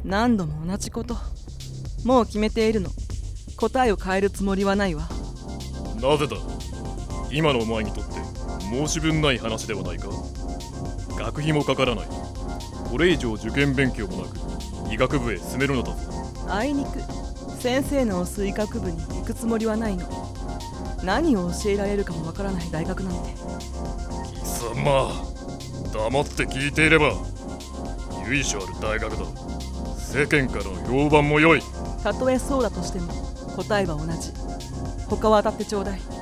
何度も同じこと。もう決めているの。答えを変えるつもりはないわ。 なぜだ。今のお前にとって申し分ない話ではないか。学費もかからない。これ以上受験勉強もなく医学部へ進めるのだぞ。 あいにく先生の推す医学部に行くつもりはないの。何を教えられるかもわからない大学なんて。 貴様、黙って聞いていれば。由緒ある大学だ。世間からの評判も良い。 たとえそうだとしても答えは同じ。他は当たってちょうだい。